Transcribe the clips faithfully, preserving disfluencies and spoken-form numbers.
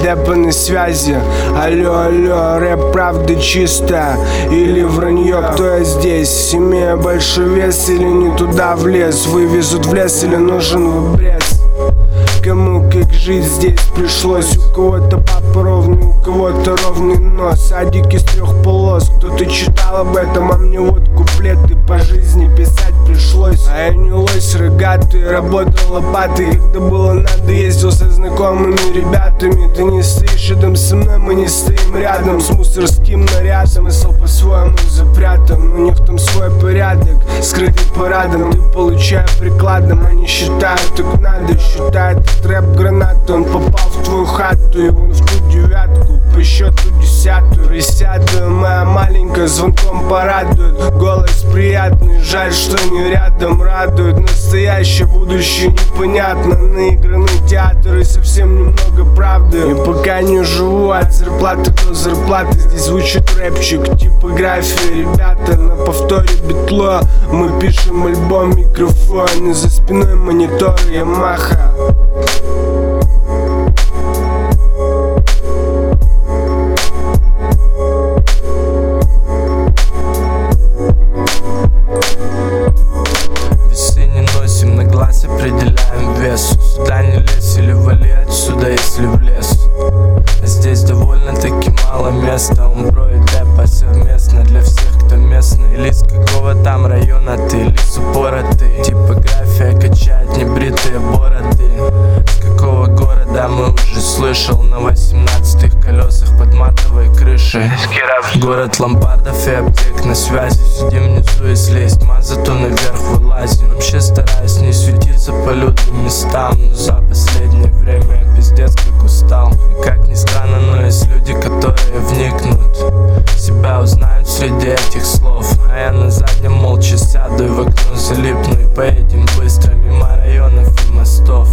депа на связи. Алло, алло, рэп правда чисто или вранье, кто я здесь? Имея большой вес или не туда влез? Вывезут в лес или нужен в обрез? Кому как жить здесь пришлось? У кого-то папа ровный, у кого-то ровный нос. Садик из трех полос, кто-то читал об этом, а мне вот куплеты по жизни писать пришлось. А я не лось рогатый, работал лопатой, когда было надо, ездил со знакомыми ребятами. Ты не стоишь рядом со мной, мы не стоим рядом с мусорским нарядом. Смысл по-своему запрятан, у них там свой порядок, скрытый парадом. Ты получая прикладом, они считают так надо, считают рэп гранат. Он попал в твою хату, и вон в ту девятку, по счету десятую. Присяду, моя маленькая звонком порадует. Голос приятный, жаль, что не рядом. Радует настоящее, будущее непонятно. Наигранный театр и совсем немного правды. И пока не живу от зарплаты до зарплаты, здесь звучит рэпчик, типография. Ребята на повторе битло, мы пишем альбом, микрофон, и за спиной монитор Ямаха. Весы не носим, на глаз определяем вес. Сюда не лезь или вали отсюда, если в лес. А здесь довольно-таки мало места. Он броет депа совместно для всех, кто местный. Или с какого там района ты, или с упоротый. Типография качает небритые бороды. С какого города мы уже слышал. На восемнадцатых колесах под матовой крышей. Город ломбардов и аптек на связи. Сидим внизу и слезть, маза то наверх вылазим. Вообще стараюсь не светиться по людным местам, но за последнее время я пиздец как устал. И как ни странно, но есть люди, которые вникнут, себя узнают среди этих слов. А я на заднем молча сяду и в окно залипну. И поедем быстро мимо районов и мостов.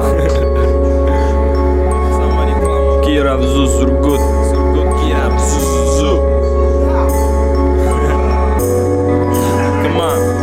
Киров, Зу, Сургут, Сургут, Киров, Зу, Зу. Come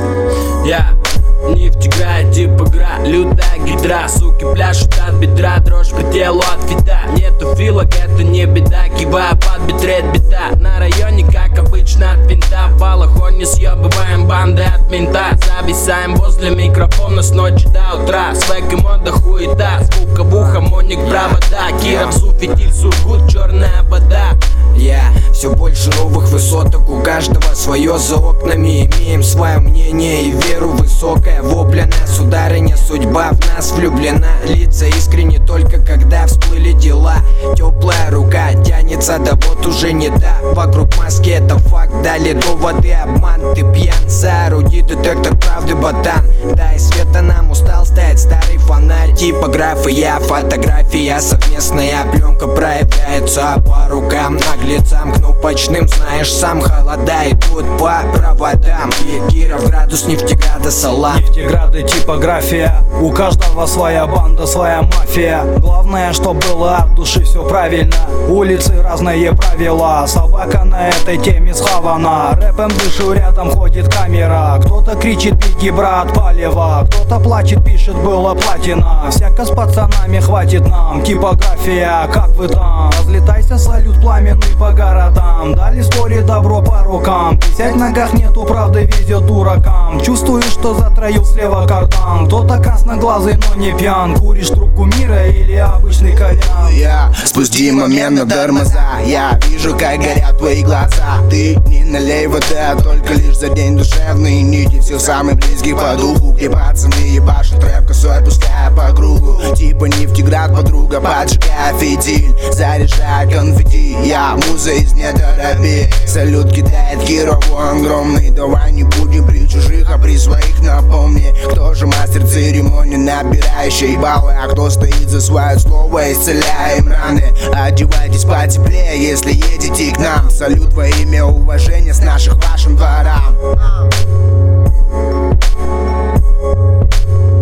on. Я нефть играет, типогра, лютая гидра. Суки пляшут от бедра, дрожь по телу от фита. Нету филок, это не беда, кивая под битрейт бита. На районе, как обычно, от винта. В балахоне съебываем банды от мента. Зависаем возле микрофона с ночи до утра. Свек и мода хуета, звука в ухо, моник провода. Киров, Зу, фитиль, Сургут, черная вода. Я yeah. Все больше новых высоток, у каждого свое за окнами. Имеем свое мнение и веру высокая. Вопляна, сударыня, судьба в нас влюблена. Лица искренне только когда всплыли дела. Теплая рука тянется, да вот уже не да. Вокруг маски это факт, дали доводы, обман. Ты пьян, сооруди детектор правды, ботан. Дай света нам, устал стоять старый фонарь. Типография, фотография, совместная пленка проявляется по рукам наглецам кнопочным. Знаешь, сам холода идут по проводам. Киров, градус нефтеграда, салам. Нефтеграды, типография, у каждого своя банда, своя мафия. Главное, что было от души все правильно. Улицы разные правила, собака на этой теме схавана. Рэпом дышу, рядом ходит камера. Кто-то кричит, беги, брат, палево. Кто-то плачет, пишет, было платина. Всяко с пацанами хватит нам. Типография, как вы там? Разлетайся, салют пламенный по городам. Дали споре добро по рукам. Писать в ногах нету правды, везет дуракам. Чувствуешь, что затроил слева картан. Кто-то красноглазый, но не пьян. Куришь трубку мира или обычный кальян? Я спусти момент на тормоза. Я вижу, как горят твои глаза. Ты не налей воды, а только лишь за день душевные нити всех самых близких по духу. Где пацаны ебашут рэп косой, пуская по кругу. Типа Нефтеград, подруга, поджигая фитиль, заряжая конфетти. Я муза из недоробей. Салют кидает Кирову огромный. Давай не будем при чужих, а при своих напомни. Кто же мастер церемонии, набирающий баллы, а кто стоит за свое слово, исцеляем раны. Одевайтесь потеплее, если едете к нам. Салют во имя уважения с наших вашим дворам.